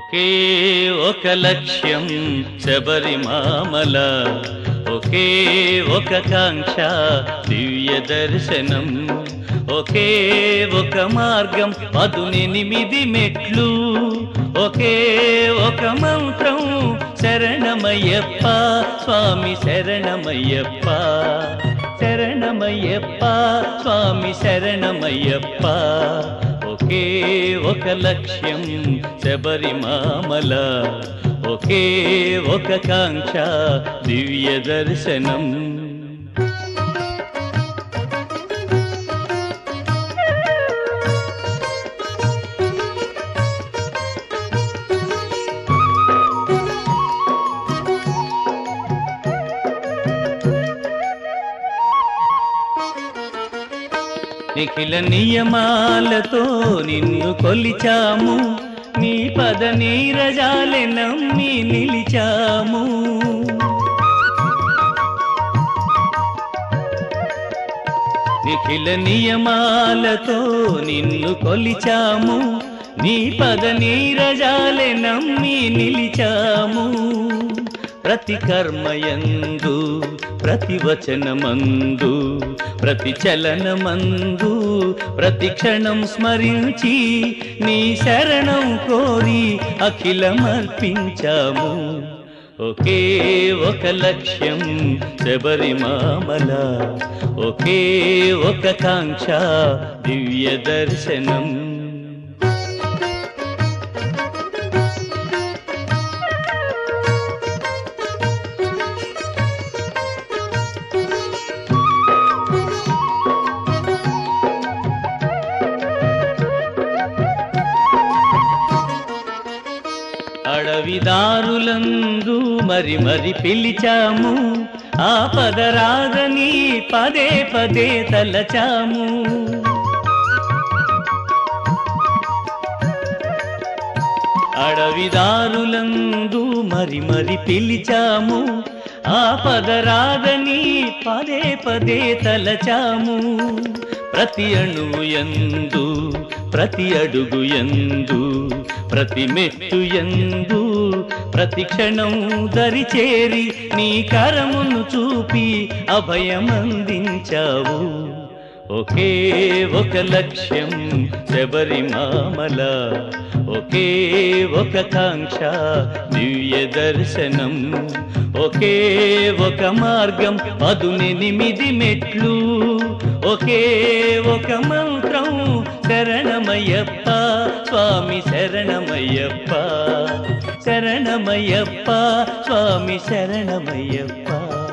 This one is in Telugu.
ఒకే ఒక లక్ష్యం శబరిమామల, ఒకే ఒక కాంక్ష దివ్య దర్శనం, ఒకే ఒక మార్గం 18 మెట్లు, ఒకే ఒక మంత్రం శరణమయ్యప్ప స్వామి శరణమయ్యప్ప, శరణమయ్యప్ప స్వామి శరణమయ్యప్ప. ఒకే ఒక లక్ష్యం శబరిమామల, ఒకే ఒక కాంక్ష దివ్య దర్శనం. నిఖిల నియమాలతో నిన్ను కొలిచాము, నీ పద నీరజాలె నమ్మి నిలిచాము. నిఖిల నియమాలతో నిన్ను కొలిచాము, నీ పద నీరజాలె నమ్మి నిలిచాము. ప్రతి కర్మయందు, ప్రతి వచనమందు, ప్రతి చలనమందు, ప్రతి క్షణం స్మరించి నీ శరణం కోరి అఖిలమర్పించాము. ఒకే ఒక లక్ష్యం శబరిమామల, ఒకే ఒక కాంక్ష దివ్య దర్శనం. అడవిదారులందు మరి మరి పిలిచాము, ఆ పదరాగని పదే పదే తలచాము. అడవిదారులందు మరి మరి పిలిచాము, ఆ పదరాగని పదే పదే తలచాము. ప్రతి అణువు యందు, ప్రతి అడుగు యందు, ప్రతి మెట్టు యందు, ప్రతి క్షణం దరిచేరి నీ కరమును చూపి అభయమందించావు. ఒకే ఒక లక్ష్యం శబరిమామల, ఒకే ఒక కాంక్ష దివ్య దర్శనం, ఒకే ఒక మార్గం 18 మెట్లు, ఒకే ఒక మంత్రం శరణమయ్యప్ప స్వామి శరణమయ్యప్ప, శరణమయ్యప్ప స్వామి శరణమయ్యప్ప.